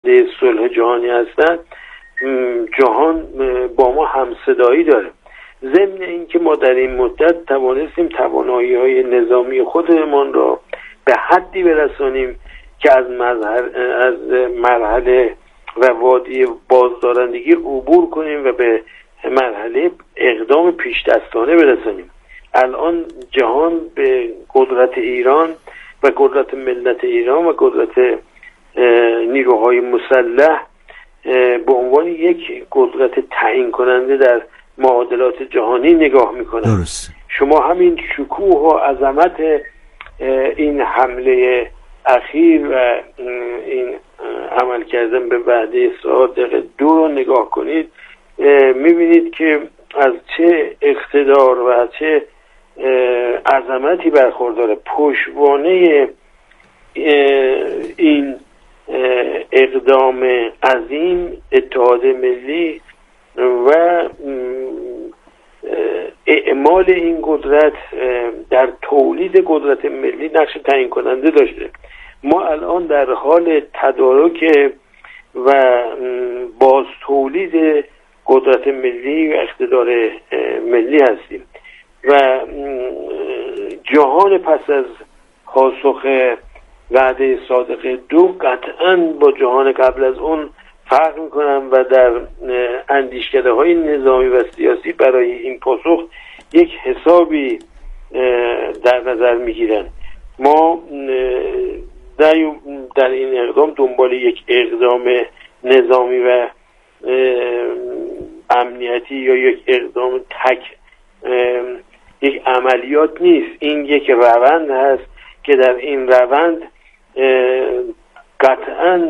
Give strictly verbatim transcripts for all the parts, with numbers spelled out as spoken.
عهده صلح جهانی هستن، جهان با ما همصدایی داره. ضمن اینکه ما در این مدت توانستیم توانایی‌های نظامی خودمان را به حدی برسانیم که از مرحله از مرحله و وادی بازدارندگی عبور کنیم و به مرحله اقدام پیش دستانه برسانیم. الان جهان به قدرت ایران و قدرت ملت ایران و قدرت نیروهای مسلح به عنوان یک قدرت تعیین کننده در معادلات جهانی نگاه میکنن. درست. شما همین شکوه و عظمت این حمله اخیر و این عمل کردن به وعده صادق دو رو نگاه کنید، میبینید که از چه اقتدار و از چه عظمتی برخورداره. پشتوانه این اقدام عظیم اتحاد ملی و اعمال این قدرت در تولید قدرت ملی نقش تعیین کننده داشته. ما الان در حال تدارک و باز تولید قدرت ملی و اقتدار ملی هستیم و جهان پس از پاسخ وعده صادق دو قطعاً با جهان قبل از اون فرق میکنن و در اندیشکده های نظامی و سیاسی برای این پاسخ یک حسابی در نظر میگیرن. ما در این اقدام دنبال یک اقدام نظامی و امنیتی یا یک اقدام تک یک عملیات نیست. این یک روند هست که در این روند قطعاً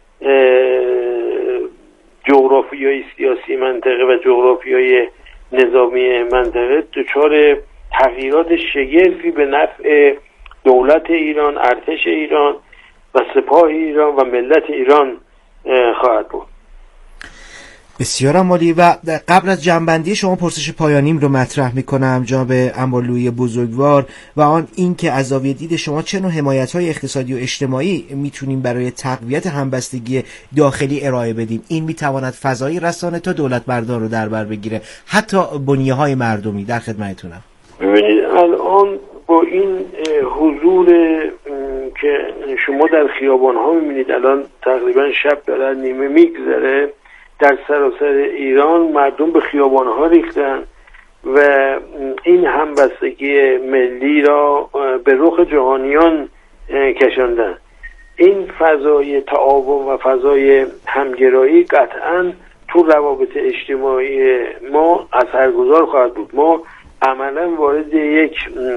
جغرافیای سیاسی منطقه و جغرافیای نظامی منطقه دچار تغییرات شگرفی به نفع دولت ایران، ارتش ایران و سپاه ایران و ملت ایران خواهد بود. بسیار عالی. و قبل از جنبندی شما پرسش پایانیم رو مطرح میکنم جناب انبارلویی بزرگوار و آن این که از زاویه دید شما چه نوع حمایت‌های اقتصادی و اجتماعی میتونیم برای تقویت همبستگی داخلی ارائه بدیم. این میتواند فضای رسانه تا دولت بردار رو در بر بگیره، حتی بنیه‌های مردمی. در خدمتتونم. ببینید الان با این حضور که شما در خیابان‌ها می‌بینید، الان تقریبا شب داره نیمه میگذره، در سراسر ایران مردم به خیابان‌ها ریختن و این همبستگی ملی را به رخ جهانیان کشاندن. این فضای تعاون و فضای همگرایی قطعاً تو روابط اجتماعی ما اثرگذار خواهد بود. ما عملاً وارد یک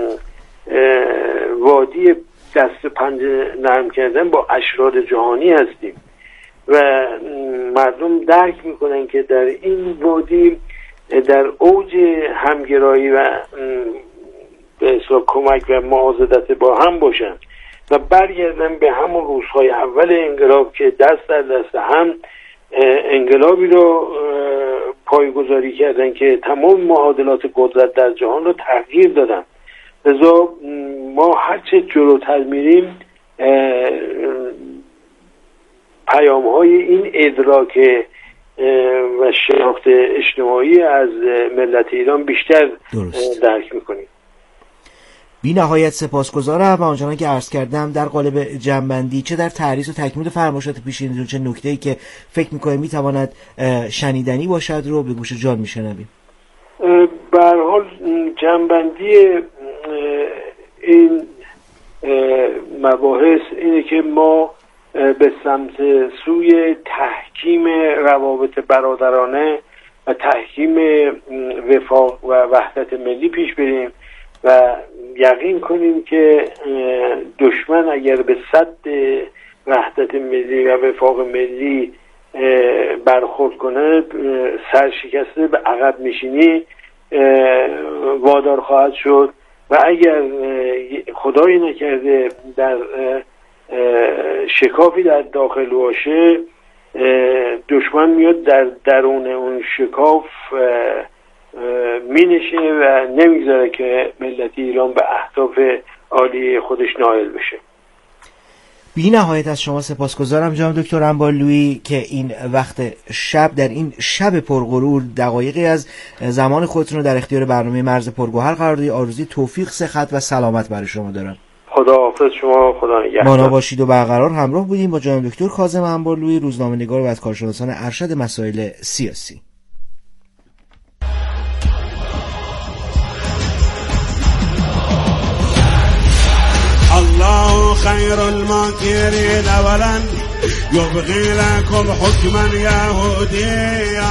وادی دست پنجه نرم کردن با اشرار جهانی هستیم و مردم درک میکنن که در این وادی در اوج همگرایی و به اصطلاح کمک و معاضدت با هم باشن و برگردن به همون روزهای اول انقلاب که دست در دست هم انقلابی رو پایه‌گذاری کردن که تمام معادلات قدرت در جهان رو تغییر دادن. لذا ما هرچه جلوتر میریم پیام های این ادراک و شناخت اجتماعی از ملت ایران بیشتر درست درک میکنیم. بی نهایت سپاسگزارم و آنچنان که عرض کردم در قالب جنبندی چه در تعریض و تکمیل فرمایشات پیشینیتون چه نکته‌ای که فکر میکنه میتواند شنیدنی باشد رو به گوش جان میشنویم. به هر حال جنبندی این مباحث اینه که ما به سمت سوی تحکیم روابط برادرانه و تحکیم وفاق و وحدت ملی پیش بریم و یقین کنیم که دشمن اگر به سد وحدت ملی و وفاق ملی برخورد کنه سرشکسته به عقب نشینی وادار خواهد شد و اگر خدایی نکرده در شکافی در داخل باشه دشمن میاد در درون اون شکاف می نشه و نمیگذاره که ملت ایران به اهداف عالی خودش نائل بشه. بی نهایت از شما سپاسگزارم جناب دکتر انبارلویی که این وقت شب در این شب پرغرور دقایقی از زمان خودتون رو در اختیار برنامه مرز پرگوهر قرار دادید. آرزوی توفیق، صحت و سلامت برای شما دارم. خداحافظ شما، خدا نگهدار. مانا باشید و برقرار همراه بودیم با جناب دکتر کاظم انبارلویی، روزنامه‌نگار و از کارشناسان ارشد مسائل سیاسی. الله خير الماكرين ولن يبغي لكم حكما يهوديا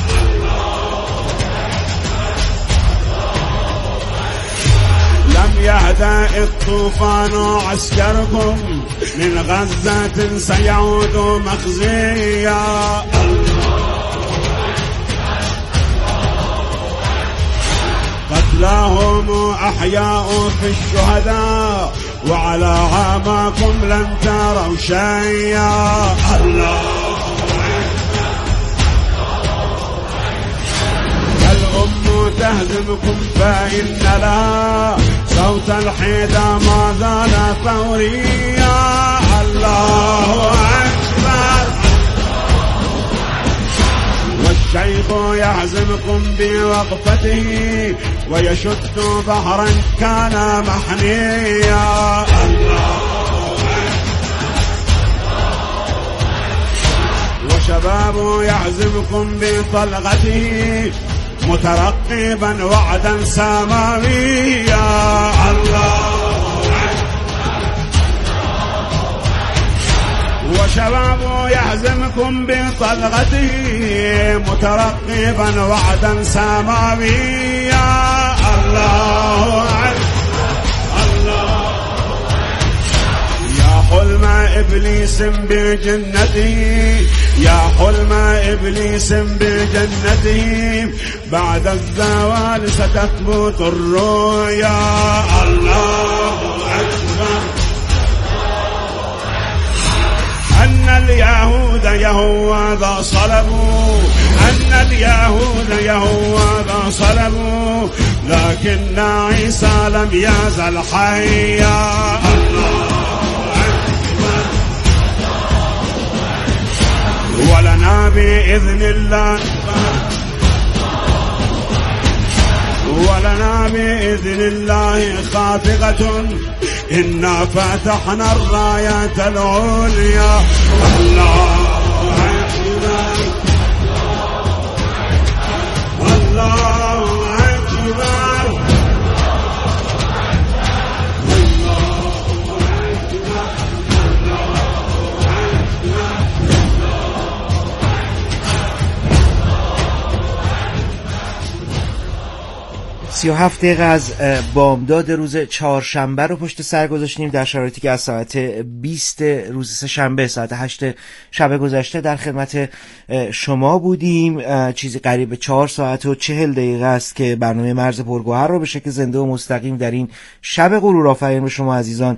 لم يهدأ الطوفان عسكركم من غزة سيعود مخزيا قتلاهم أحياء في الشهداء وعلى عاماكم لن تروا شيئا الله الأم تهزمكم فإن لها صوت الحيدة ما زال ثوريا الله أكبر والشيخ يهزمكم بوقفته ويشد بحرا كان محنيا الله وشباب يهزمكم بطلقته مترقبا وعدا سماويا الله وشباب يهزمكم بطلقته مترقبا وعدا سماويا الله الله يا حلم إبليس بجنته يا حلم إبليس بجنته بعد الزوال ستثبت الرؤيا الله أكبر أن اليهود يهوذا صلبوا أن اليهود يهوذا صلبوا لكن عيسى لم يزل حيا الله أكبر ولنا بإذن الله ولنا بإذن الله خافقة إنا فتحنا الراية العليا الله أكبر الله أكبر سی و هفت دقیقه از بامداد روز چهارشنبه رو پشت سر گذاشتیم در شرایطی که از ساعت بیست روز سه‌شنبه ساعت هشت شب گذشته در خدمت شما بودیم. چیزی قریب چهار ساعت و چهل دقیقه است که برنامه مرز پرگوهر رو به شکل زنده و مستقیم در این شب غرورآفرین به شما عزیزان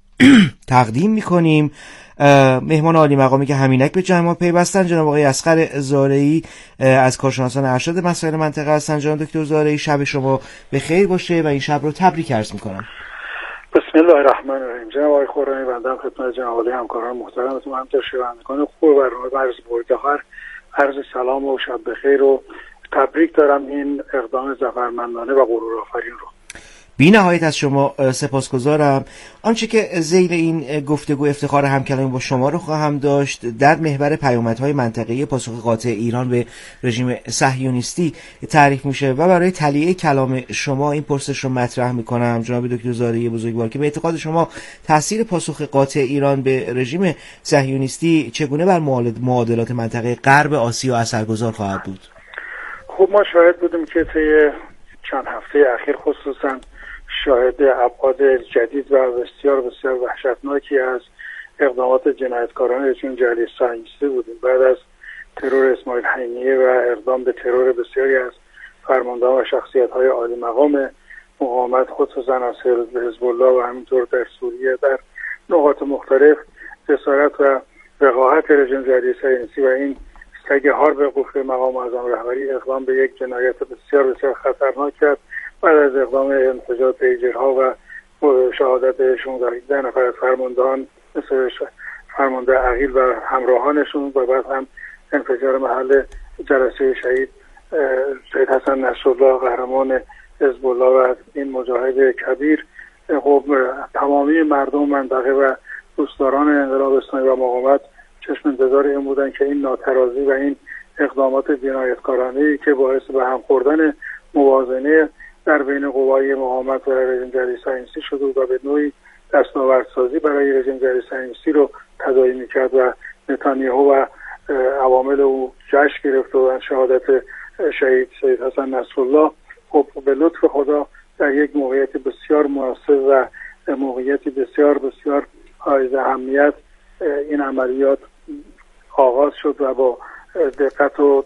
تقدیم می‌کنیم. مهمان عالی مقامی که همینک به جمع ما پیوستن جناب آقای اصغر زارعی از کارشناسان ارشد مسائل منطقه هستن. جناب دکتر زارعی شب شما به خیر باشه و این شب رو تبریک عرض میکنم. بسم الله الرحمن الرحیم. جناب آقای خرمی بنده خدمت جناب عالی همکاران محترمتون همینطور شنوندگان خوب برنامه مرز پرگوهر عرض سلام و شب بخیر و تبریک دارم این اقدام ظفرمندانه و غرورآفرین رو. بی نهایت از شما سپاسگزارم. آنچه که ذیل این گفتگو افتخار همکلامی با شما رو خواهم داشت در محور پیامدهای منطقه‌ای پاسخ قاطع ایران به رژیم صهیونیستی تعریف میشه و برای تلیه کلام شما این پرسش رو مطرح میکنم جناب دکتر زارعی بزرگوار که به اعتقاد شما تاثیر پاسخ قاطع ایران به رژیم صهیونیستی چگونه بر معادلات منطقه غرب آسیا اثرگذار خواهد بود؟ خب ما شاهد بودیم که طی چند هفته اخیر خصوصا شاهد ابعاد جدید و بسیار بسیار وحشتناکی از اقدامات جنایتکارانه رژیم جمهوری صهیونیستی بودیم. بعد از ترور اسماعیل هنیه و اقدام به ترور بسیاری از فرماندهان و شخصیت‌های عالی مقام مقاومت خصوصا از حزب الله و همینطور در سوریه در نقاط مختلف جسارت و وقاحت رژیم جمهوری صهیونیستی و این سگ هار به قفل مقام معظم رهبری اقدام به یک جنایت بسیار بسیار خطرناک کرد. بعد از اقدام انفجار پیجرها و شهادت شانزده نفر از فرماندهان مثل فرمانده عقیل و همراهانشون و بعد هم انفجار محل جلسه شهید شهید حسن نصرالله قهرمان حزب الله و این مجاهد کبیر، خب تمامی مردم منطقه و دوستداران انقلاب اسلامی و مقاومت چشم انتظار این بودن که این ناترازی و این اقدامات جنایتکارانه‌ای که باعث به هم خوردن موازنه در بین قوای مقاومت و رژیم جمهوری صهیونیستی شده و به نوعی دستاوردسازی برای رژیم جمهوری صهیونیستی رو تداعی می‌کرد و نتانیاهو و عوامل او جشن گرفت و شهادت شهید شهید حسن نصرالله خب به لطف خدا در یک موقعیت بسیار مناسب و موقعیتی بسیار بسیار حائز اهمیت این عملیات آغاز شد و با دقت و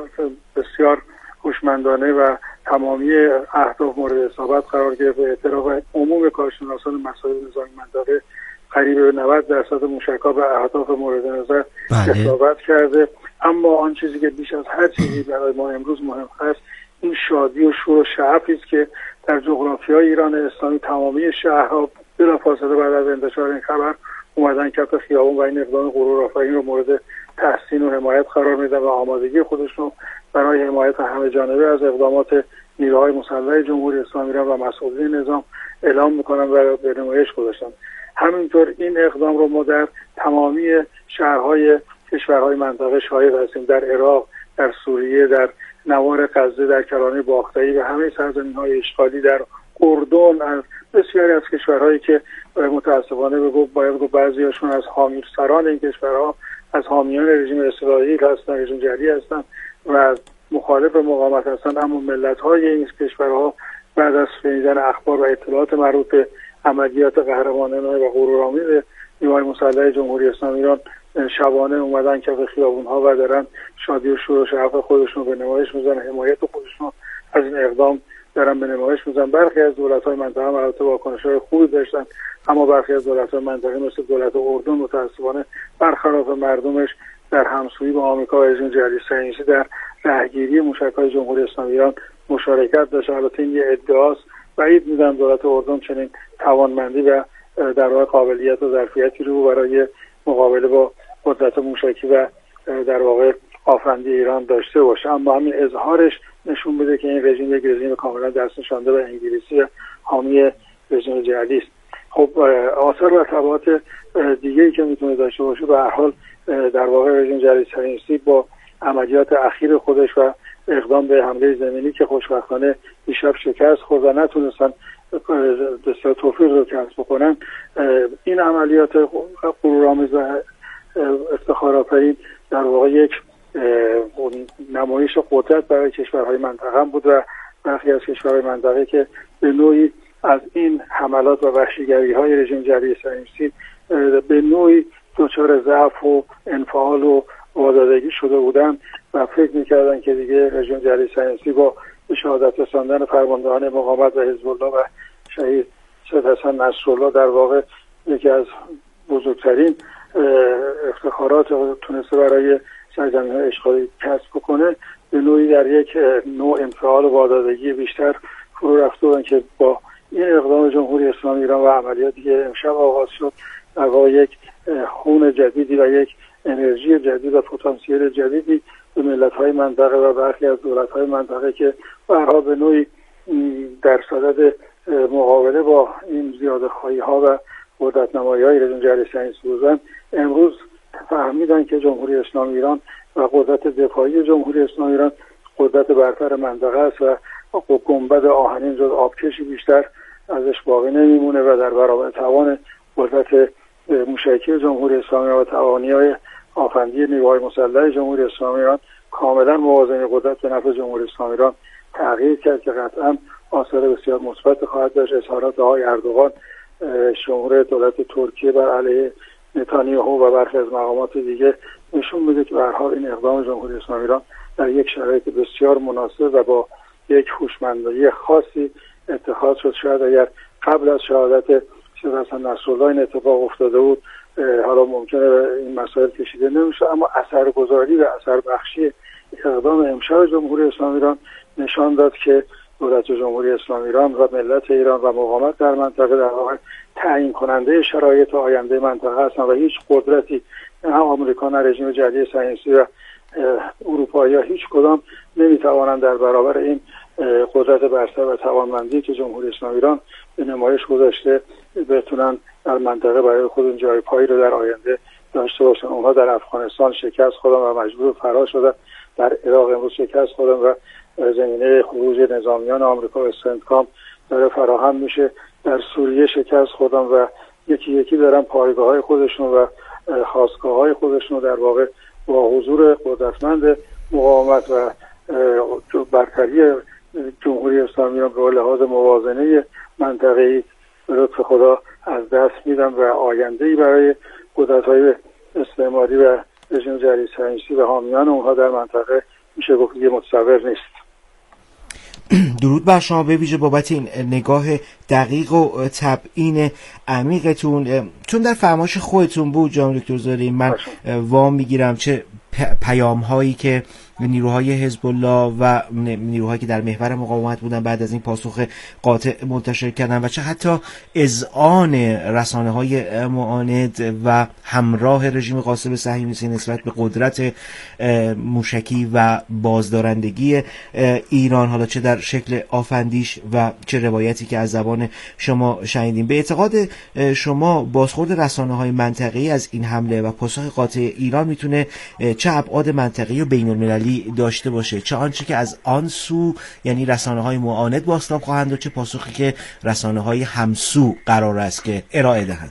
بسیار هوشمندانه و تمامی اهداف مورد اصابت قرار گرفت و اعتراف عموم کارشناسان مسائل نظامی منطقه قریب به نود درصد موشک‌ها به اهداف مورد نظر اصابت کرده. اما آن چیزی که بیش از هر چیزی برای ما امروز مهم است این شادی و شور و شعفی است که در جغرافیای ایران اسلامی تمامی شهرها بلافاصله بعد از انتشار این خبر اومدن کف خیابون و این اقدام غرورآفرین رو مورد تحسین و حمایت قرار میدن و آمادگی خودشون برای حمایت همه جانبه از اقدامات نیروهای مسلح جمهوری اسلامی ایران و مسئولین نظام اعلام میکنن و به نمایش گذاشتن. همینطور این اقدام رو ما در تمامی شهرهای کشورهای منطقه شاهد هستیم، در عراق، در سوریه، در نوار غزه، در کرانه باختری و همه سرزمین‌های اشغالی، در اردن، از بسیاری از کشورهایی که متاسفانه به گفت باید گفت بعضی‌هاشون از حامی سران این کشورها از حامیان رژیم اسرائیل هستن، رژیم جمهوری هستن و مخالف مقاومت هستن، اما ملت‌های این کشورها بعد از شنیدن اخبار و اطلاعات مربوط به عملیات قهرمانانه و غرورآمیز نیروهای مسلح جمهوری اسلامی ایران شبانه اومدن کف خیابون‌ها و دارن شادی و شور و شعف خودشون به نمایش می‌ذارن، حمایت خودشون از این اقدام دارن به نمایش می‌ذارن. برخی از دولت‌های منطقه البته واکنش‌های خوبی داشتن، اما برخی از دولت‌های منطقه مثل دولت اردن متأسفانه برخلاف مردمش در همسویی با آمریکا و رژیم جمهوری صهیونیستی در رهگیری موشک‌های جمهوری اسلامی ایران مشارکت داشت. البته این یه ادعاست، بعید می‌دونم دولت اردن چنین توانمندی و در واقع قابلیت و ظرفیتی رو برای مقابله با قدرت موشکی و در واقع آفندی ایران داشته باشه، اما همین اظهارش نشون بده که این رژیم یک رژیم کاملا دست نشانده و انگلیسی حامی رژیم جهادی است. خب آثار و تبعات دیگه‌ای که میتونه داشته باشه به هر حال در واقع رژیم جمهوری صهیونیستی با عملیات اخیر خودش و اقدام به حمله زمینی که خوشبختانه دیشب شکست خورد و نتونستن بسیار توفیق رو کسب بکنن، این عملیات غرورآمیز و افتخارآفرین در واقع یک نمایش قدرت برای کشورهای منطقه بود و برخی از کشورهای منطقه که به نوعی از این حملات و وحشیگری‌های رژیم جمهوری صهیونیستی به نوعی دچار ضعف و انفعال و وادادگی شده بودن و فکر می‌کردن که دیگه رژیم جمهوری صهیونیستی با شهادت رساندن فرماندهان مقاومت و حزب الله و شهید شهید حسن نصرالله در واقع یکی از بزرگترین افتخارات تونسته برای سرزمین‌های اشغالی کسب بکنه، به نوعی در یک نوع انفعال و وادادگی بیشتر فرو رفته بودن که با این اقدام جمهوری اسلامی ایران و عملیاتی که امشب آغاز شد در واقع یک خون جدیدی و یک انرژی جدید و پتانسیل جدیدی به ملت‌های منطقه و برخی از دولت‌های منطقه که برها به نوعی در صدد مقابله با این زیاده‌خواهی‌ها و قدرت‌نمایی‌های رژیم جمهوری صهیونیستی بودن، امروز فهمیدن که جمهوری اسلامی ایران و قدرت دفاعی جمهوری اسلامی ایران قدرت برتر منطقه است و گنبد آهنین جز آبکشی بیشتر ازش باقی نمیمونه و در برابر توان قدرت موشکی جمهوری اسلامی و توانایی‌های آفندی نیروهای مسلح جمهوری اسلامی ایران کاملا موازنه قدرت به نفع جمهوری اسلامی ایران تغییر کرد که قطعا آثار بسیار مثبت خواهد داشت. اظهارات آقای اردوغان جمهور دولت ترکیه بر علیه نتانیاهو و برخی از مقامات دیگه نشون میده که به هر حال این اقدام جمهوری اسلامی ایران در یک شرایط بسیار مناسب و با یک هوشمندی خاصی اتخاذ شد. شاید اگر قبل از شهادت شهید حسن نصرالله این اتفاق افتاده بود حالا ممکنه این مسائل کشیده نمیشه، اما اثرگذاری و اثر بخشی اقدام امشب جمهوری اسلامی ایران نشان داد که دولت جمهوری اسلامی ایران و ملت ایران و مقاومت در منطقه در واقع تعیین کننده شرایط آینده منطقه هستن و هیچ قدرتی نه آمریکا نه رژیم جدید صهیونیستی و اروپایی‌ها هیچ کدام نمیتوانند در برابر این قدرت برتر و توانمندی که جمهوری اسلامی ایران به نمایش گذاشته بتونن در منطقه برای خودشون جای پایی رو در آینده داشته باشن. اونها در افغانستان شکست خوردن و مجبور فرار شدن، در عراق امروز شکست خوردن و زمینه خروج نظامیان آمریکا و سنتکام داره فراهم میشه، در سوریه شکست خوردن و یکی یکی دارن پایگاه‌های خودشون و خاستگاه‌های خودشون در واقع با حضور قدرتمند مقاومت و برتری جمهوری اسلامی ایران به لحاظ موازنه منطقه‌ای به لطف خدا از دست میدن و آینده‌ای برای قدرت‌های استعماری و رژیم جدید صهیونیستی و حامیان اونها در منطقه میشه گفت یه متصور نیست. درود بر شما به ویژه بابت این نگاه دقیق و تبیین عمیقتون. چون در فرمایش خودتون بود جناب دکتر زارعی، من وام میگیرم چه پیام هایی که نیروهای حزب الله و نیروهایی که در محور مقاومت بودن بعد از این پاسخ قاطع منتشر کردن و چه حتی اذعان رسانه‌های معاند و همراه رژیم غاصب صهیونیستی نسبت به قدرت موشکی و بازدارندگی ایران، حالا چه در شکل آفندیش و چه روایتی که از زبان شما شنیدیم. به اعتقاد شما بازخورد رسانه‌های منطقه‌ای از این حمله و پاسخ قاطع ایران میتونه چه ابعاد منطقه‌ای و بین‌المللی داشته باشه، چه آنچه که از آن سو یعنی رسانه‌های معاند بازتاب خواهند و چه پاسخی که رسانه‌های همسو قرار است که ارائه دهند؟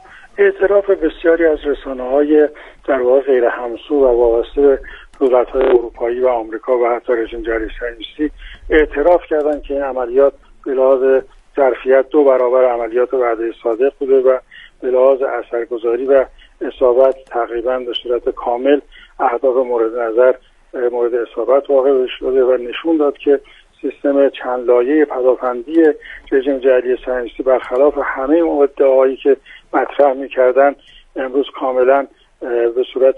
اعتراف بسیاری از رسانه‌های در واقع غیر همسو و وابسته به دولت‌های اروپایی و آمریکا و حتی رژیم جدید صهیونیستی اعتراف کردند که این عملیات به لحاظ ظرفیت دو برابر عملیات وعده صادق بوده و به لحاظ اثرگذاری و اصابت تقریبا به صورت کامل اهداف مورد نظر مورد اصابت واقع شده و نشون داد که سیستم چند لایه پدافندی رژیم جدید صهیونیستی برخلاف همه ادعاهایی که مطرح می‌کردن امروز کاملا به صورت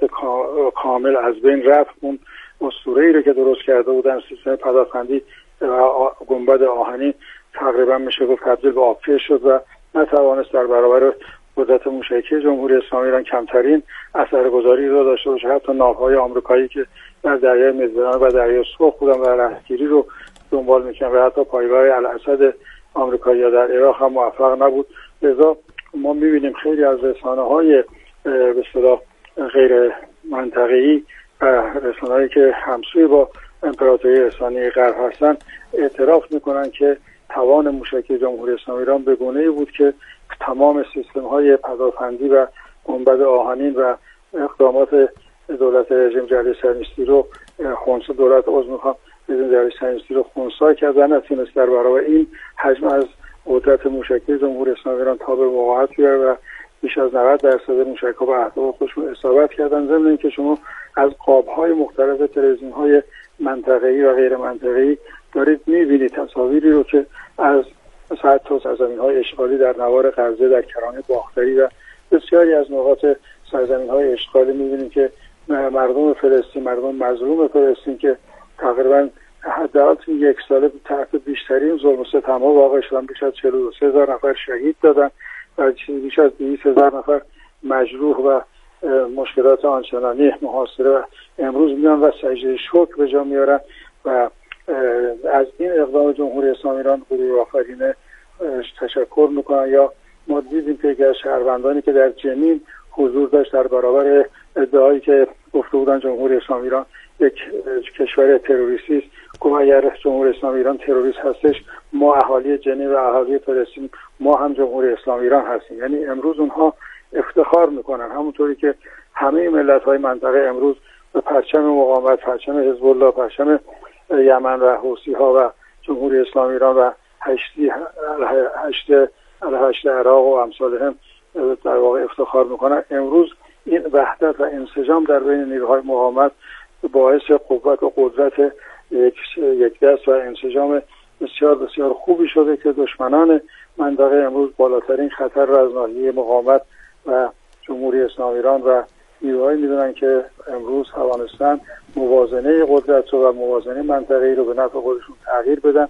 کامل از بین رفت. اون اسطوره‌ای رو که درست کرده بودن سیستم پدافندی و گنبد آهنی تقریبا میشه گفت تبدیل به آبکش شد و نتوانست در برابر قدرت موشکی جمهوری اسلامی ایران کمترین اثرگذاری رو داشته باشه. حتی ناوهای آمریکایی که در دریای مدیترانه و دریای سرخ بودن و رهگیری رو دنبال میکنن و حتی پایگاه الاسد آمریکایی در عراق هم موفق نبود. لذا ما میبینیم خیلی از رسانه‌های به اصطلاح غیر منطقه‌ای و رسانه‌هایی که همسوی با امپراتوری رسانه‌ای غرب هستن اعتراف میکنن که توان موشکی جمهوری اسلامی ایران به گونه‌ای بود که تمام سیستم‌های پدافندی و گنبد آهنین و اقدامات دولت رژیم جدید صهیونیستی رو خنثی دولت عضو میخوام رژیم جدید صهیونیستی رو خنثی کرد و نتونست در برابر این حجم از قدرت موشکی جمهوری اسلامی ایران تا به وقاحت بیاره و بیش از نود درصد موشک‌ها به اهداف خودشون اصابت کردن. ضمن اینکه شما از قاب‌های مختلف تلویزیون‌های منطقه‌ای و غیر منطقه‌ای دارید می‌بینید تصاویری رو که از حتی سرزمین‌های اشغالی در نوار غزه، در کرانه باختری و بسیاری از نقاط سرزمین‌های اشغالی می‌بینید که مردم فلسطین، مردم مظلوم فلسطین که تقریباً حداقل یک ساله تحت بیشترین ظلم و ستم‌ها واقع شدن، بیش از چهل و سه هزار نفر شهید دادن و بیش از دویست هزار نفر مجروح و مشکلات آنچنانی محاصره و امروز میان و سجده شکر به جا میارن و از این اقدام جمهوری اسلامی ایران غرور آفرینه تشکر میکنن. یا ما دیدیم که یکی از شهروندانی که در جنین حضور داشت در برابر ادعایی که گفته بودن جمهوری اسلامی ایران یک کشور تروریستی است، گفت اگر جمهوری اسلامی ایران تروریست هستش ما اهالی جنین و اهالی فلسطین ما هم جمهوری اسلامی ایران هستیم. یعنی امروز اونها افتخار میکنن همونطوری که همه ملت‌های منطقه امروز به پرچم مقاومت، پرچم حزب الله، پرچم یمن و حوثی‌ها و جمهوری اسلامی ایران و هشتی هشت هشت عراق و امثالهم در واقع افتخار میکنن. امروز این وحدت و انسجام در بین نیروهای مقاومت باعث قوت و قدرت یک یک دست و انسجام بسیار بسیار خوبی شده که دشمنان منطقه امروز بالاترین خطر را از ناحیه مقاومت و جمهوری اسلامی ایران و نیروهایی میدونن که امروز توانستن موازنه قدرت و موازنه منطقه‌ای رو به نفع خودشون تغییر بدن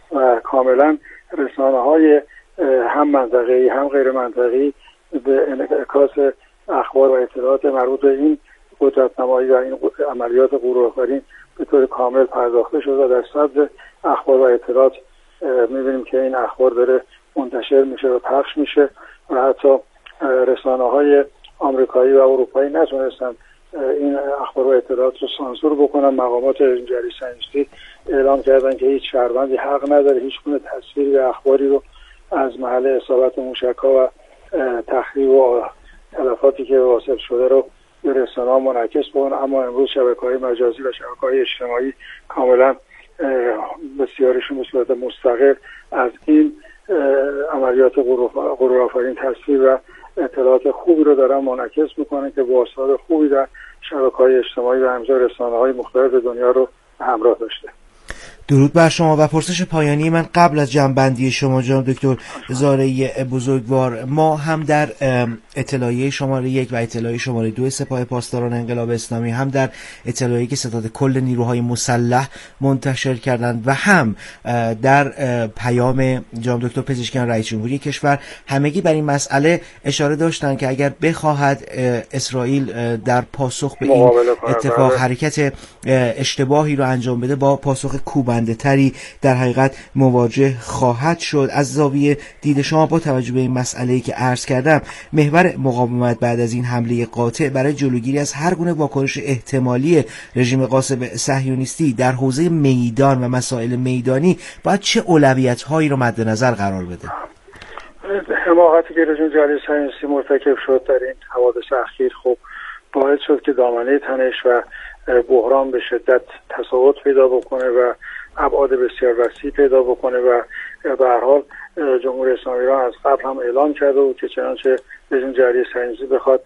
و کاملا رسانه های هم منطقه‌ای هم غیر منطقه‌ای به انعکاس اخبار و اطلاعات مربوط به این قدرت‌نمایی و این عملیات غرورآفرین به طور کامل پرداخته شده و در سطح اخبار و اطلاعات می‌بینیم که این اخبار داره منتشر میشه و پخش میشه و حتی رسانه‌های آمریکایی و اروپایی نتونستن این اخبار و اطلاعات رو سانسور بکنن. مقامات رژیم جمهوری صهیونیستی اعلام کردن که هیچ شهروندی حق نداره هیچ گونه تصویری و اخباری رو از محل اصابت موشک‌ها و تخریب و تلفاتی که واصل شده رو به رسانه‌ها منعکس بکنه. اما امروز شبکه‌های مجازی و شبکه‌های اجتماعی کاملا بسیارشون به صورت مستقل از این عملیات غرورآفرین تصویر و اطلاعات خوبی رو دارن منعکس میکنن که با آثار خوبی در شبکه‌های اجتماعی و همینطور رسانه‌های مختلف دنیا رو همراه داشته. درود بر شما. و پرسش پایانی من قبل از جمع‌بندی شما جناب دکتر زارعی بزرگوار، ما هم در اطلاعیه شماره یک و اطلاعیه شماره دو سپاه پاسداران انقلاب اسلامی، هم در اطلاعیه‌ای که ستاد کل نیروهای مسلح منتشر کردند و هم در پیام جناب دکتر پزشکیان رئیس جمهوری کشور، همگی بر این مسئله اشاره داشتند که اگر بخواهد اسرائیل در پاسخ به این اتفاق حرکت اشتباهی رو انجام بده، با پاسخ کوبنده تری در حقیقت مواجه خواهد شد. از زاویه دید شما با توجه به این مسئله‌ای که عرض کردم، محور مقاومت بعد از این حمله قاطع برای جلوگیری از هر گونه واکنش احتمالی رژیم غاصب صهیونیستی در حوزه میدان و مسائل میدانی باید چه اولویت‌هایی رو مد نظر قرار بده؟ حماقتی که رژیم جمهوری صهیونیستی مرتکب شد در این حوادث اخیر خب باعث شد که دامنه تنش و بحران به شدت تساوت پیدا بکنه و ابعاد بسیار وسیع پیدا بکنه و به هر حال جمهوری اسلامی ایران از قبل هم اعلام کرده بود که چنانچه رژیم جمهوری صهیونیستی بخواد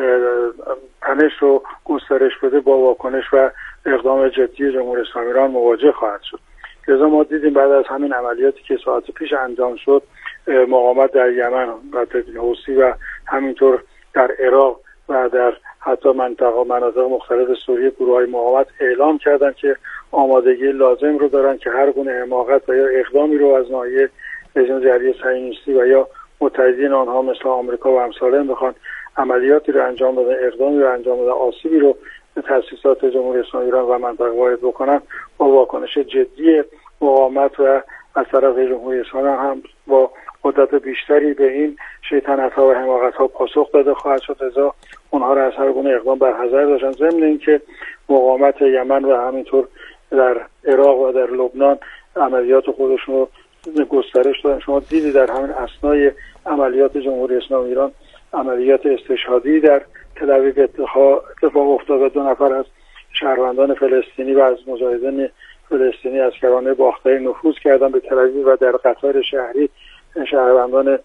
تنش رو گسترش بده با واکنش و اقدام جدی جمهوری اسلامی ایران مواجه خواهد شد. لذا ما دیدیم بعد از همین عملیاتی که ساعت پیش انجام شد، مقاومت در یمن و تدین حوثی و همینطور در عراق و در حتی منطقه مناطق مختلف سوریه گروه‌های مقاومت اعلام کردن که آمادگی لازم رو دارن که هر گونه حماقت و یا اقدامی رو از ناحیه رژیم جمهوری صهیونیستی و یا متحدین آنها مثل آمریکا و امثالهم بخوان عملیاتی رو انجام بدن، اقدامی رو انجام بدن، آسیبی رو به تأسیسات جمهوری اسلامی ایران و منطقه وارد بکنن، با واکنش جدی مقاومت و از طرف جمهوری اسلامی هم با قدرت بیشتری به این شیطنت‌ها و حماقت‌ها پاسخ داده خواهد شد. لذا اونها را از هر گونه اقدام برحذر داشتن. ضمن اینکه مقاومت یمن و همینطور در عراق و در لبنان عملیات خودشون رو گسترش دادن. شما دیدی در همین اثنای عملیات جمهوری اسلامی ایران عملیات استشهادی در تل آویو اتفاق افتاد. دو نفر از شهروندان فلسطینی و از مجاهدین فلسطینی از کرانه باختری نفوذ کردن به تل آویو و در قطار شهری شهروندان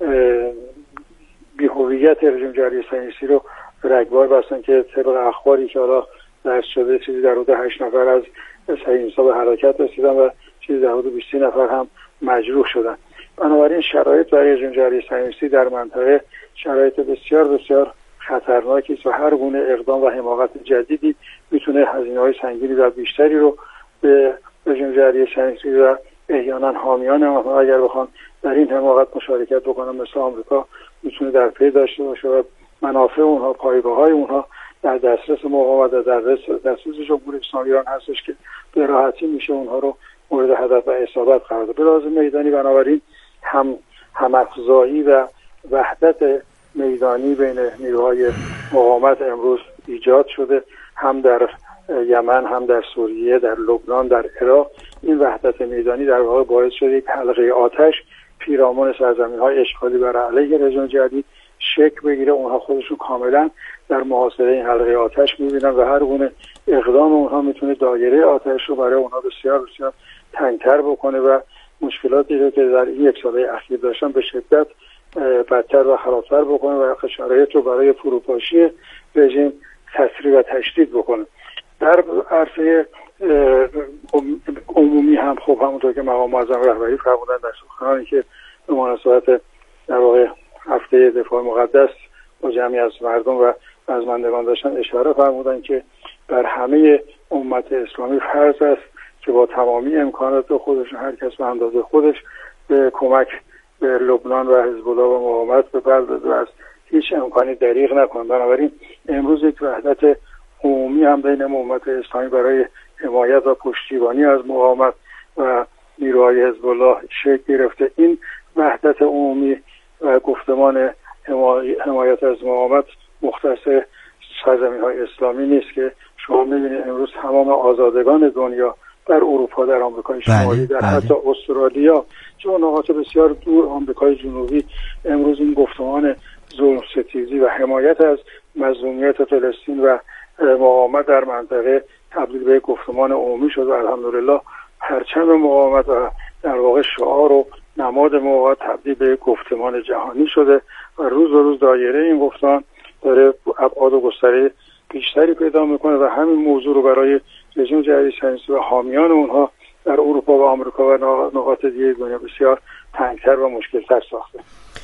بی‌هویت رژیم جمهوری صهیونیستی رو رگبار بستن که طبق اخباری که حالا درس شده چیزی در حدود هشت نفر از صهیونیست‌ها به هلاکت رسیدن و چیزی در حدود بیست نفر هم مجروح شدن. بنابراین شرایط برای رژیم جمهوری صهیونیستی در منطقه شرایط بسیار بسیار خطرناکی است و هر گونه اقدام و حماقت جدیدی میتونه هزینه‌های سنگینی و بیشتری رو به رژیم جمهوری صهیونیستی و احیانا حامیان آنها اگر بخوان در این حماقت مشارکت بکنن مثل آمریکا میتونه در پی داشته باشه و منافع اونها، پایگاه‌های اونها در دسترس مقاومت و در دسترس جمهوری اسلامی ایران هستش که به راحتی میشه اونها رو مورد هدف و اصابت قرار داد. به لحاظ میدانی بنابراین هم هم‌افزایی و وحدت میدانی بین نیروهای مقاومت امروز ایجاد شده، هم در یمن، هم در سوریه، در لبنان، در عراق. این وحدت میدانی در واقع باعث شده یک حلقه آتش پیرامون سرزمین‌های اشغالی بر علیه رژیم جدید شکل بگیره. اونها خودشون کاملا در محاصره این حلقه آتش می‌بینن و هر گونه اقدام اونها میتونه دایره آتش رو برای اونها بسیار بسیار تنگ‌تر بکنه و مشکلاتی رو که در این یک ساله اخیر داشتن به شدت بدتر و خرابتر بکنه و شرایط رو برای فروپاشی رژیم تسریع و تشدید بکنه. در عرصه عمومی هم خب همونطور که مقام معظم رهبری فرمودن در سخنانی که به مناسبت در واقع هفته دفاع مقدس با جمعی از مردم و رزمندگان داشتن اشاره فرمودن که بر همه امت اسلامی فرض است که با تمامی امکانات خودش هر کس به اندازه خودش به کمک به لبنان و حزب الله و مقاومت بپردازه و از هیچ امکانی دریغ نکنه. بنابراین امروز یک وحدت عمومی هم بین امت اسلامی برای حمایت و پشتیبانی از مقاومت و نیروهای حزب الله شکل گرفته. این وحدت عمومی و گفتمان حمایت از مقاومت مختص سرزمین‌های اسلامی نیست که شما می‌بینید امروز تمام آزادگان دنیا در اروپا، در آمریکای شمالی، در حتی استرالیا، چون نقاط بسیار دور آمریکای جنوبی امروز این گفتمان ظلم ستیزی و حمایت از مظلومیت فلسطین و مقاومت در منطقه تبدیل به گفتمان عمومی شد و الحمدلله پرچم مقاومت و در واقع شعار و نماد مقاومت تبدیل به گفتمان جهانی شده و روز به روز دایره این گفتمان داره ابعاد و گستره بیشتری پیدا میکنه و همین موضوع رو برای رژیم جمهوری اسلامی و حامیان اونها در اروپا و آمریکا و نقاط دیگه دنیا بسیار تنگتر و مشکلتر ساخته.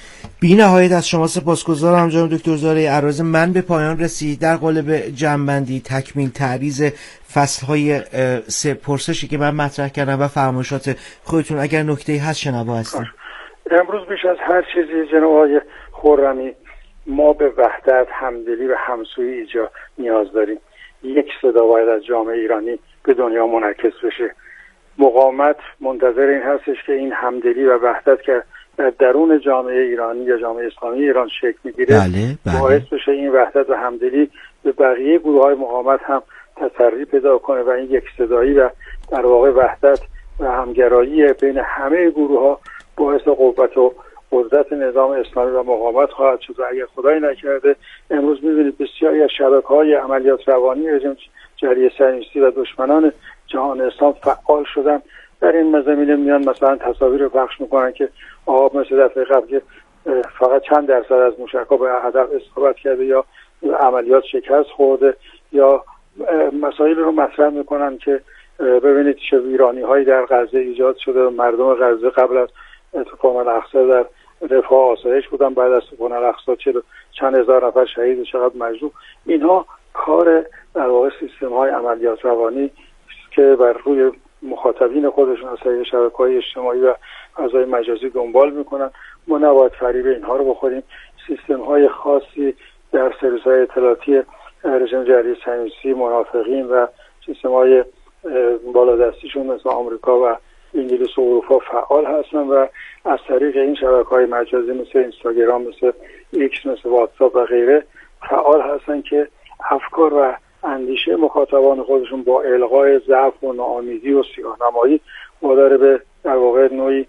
بی نهایت از شما سپاسگزارم جناب دکتر زارعی عراض. من به پایان رسید. در قالب جمع‌بندی تکمیل تعریض فصل‌های سه پرسشی که من مطرح کردم و فرمایشات خودتون اگر نکته‌ای هست شنوا هستیم. امروز بیش از هر چیزی جناب آقای خرمی ما به وحدت، همدلی و همسویی اینجا نیاز داریم. یک صدا باید از جامعه ایرانی به دنیا منعکس بشه. مقاومت منتظر این هستش که این همدلی و وحدت که در درون جامعه ایرانی یا جامعه اسلامی ایران شکل میگیره بله، بله. باعث بشه این وحدت و همدلی به بقیه گروه‌های مقاومت هم تسری پیدا کنه و این یک صدایی و در واقع وحدت و همگرایی بین همه گروه‌ها باعث قوت و قدرت نظام اسلامی و مقاومت خواهد شد. و اگر خدای نکرده امروز می‌بینید بسیاری از شبکه‌های عملیات روانی رژیم جمهوری اسلامی و دشمنان جهان اسلام فعال شدن در این زمینه. میان مثلا تصاویر رو پخش میکنن که آب مثل دفعه قبل که فقط چند درصد از موشک‌ها به هدف اصابت کرده یا عملیات شکست خورده، یا مسائل رو مطرح میکنن که ببینید چه ویرانی‌هایی در غزه ایجاد شده و مردم غزه قبل از طوفان الاقصی در رفاه آسایش بودن، بعد از طوفان الاقصی چه چند هزار نفر شهید و چقدر مجروح. اینها کار در واقع سیستم‌های عملیات روانی که بر روی مخاطبین خودشون از طریق شبکه‌های اجتماعی و فضای مجازی دنبال میکنن. ما نباید فریب اینها رو بخوریم. سیستم‌های خاصی در سرویس‌های اطلاعاتی رژیم جمهوری اسلامی، منافقین و سیستم‌های بالادستیشون مثل آمریکا و انگلیس و اروپا فعال هستن و از طریق این شبکه‌های مجازی مثل اینستاگرام، مثل ایکس، مثل واتساپ و غیره فعال هستن که افکار و اندیشه مخاطبان خودشون با الغای ضعف و ناامیدی و سیاه‌نمایی وادار به در واقع نوعی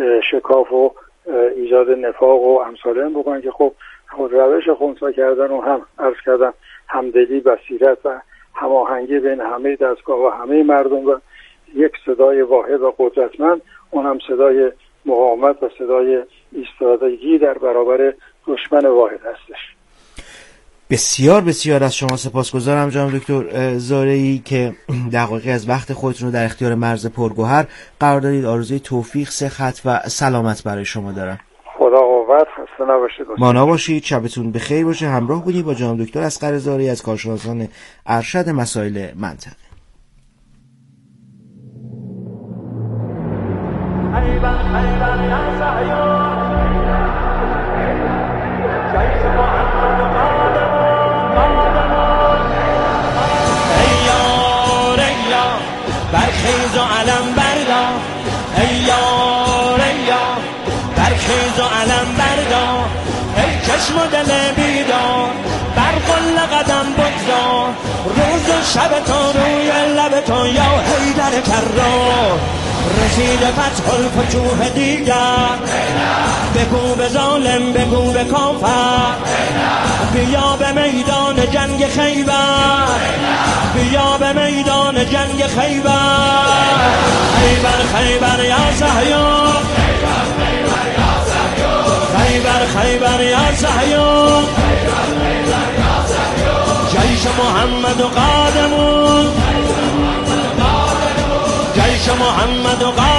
شکاف و ایجاد نفاق و امثال این بکنن که خب خود روش خنثی کردن و هم عرض کردن همدلی، بصیرت و هماهنگی بین همه دستگاه و همه مردم و یک صدای واحد و قدرتمند، اون هم صدای مقاومت و صدای ایستادگی در برابر دشمن واحد هستش. بسیار بسیار از شما سپاسگزارم جناب دکتر زارعی که دقایقی از وقت خودتون رو در اختیار مرز پرگوهر قرار دادید. آرزوی توفیق، صحت و سلامت برای شما دارم. خدا قوت، خسته نباشید. مانا باشید، شبتون بخیر باشه. همراه بودید با جناب دکتر اصغر زارعی از کارشناسان ارشد مسائل منطقه. برخیز و علم بردار، ای یار ای یار، برخیز و علم بردار، ای چشم و دل بیدار، بر قله قدم بگذار، روز و شب تو روی لب تو یا حیدر کرار، رسید فتح الفتوح دیگر، بگو به ظالم بگو به کافر، بیا به میدان جنگ خیبر، بیا به میدان جنگ خیبر، خیبر خیبر یا صهیون، خیبر خیبر یا صهیون، جیش محمد و قادمون، جیش محمد و قادمون.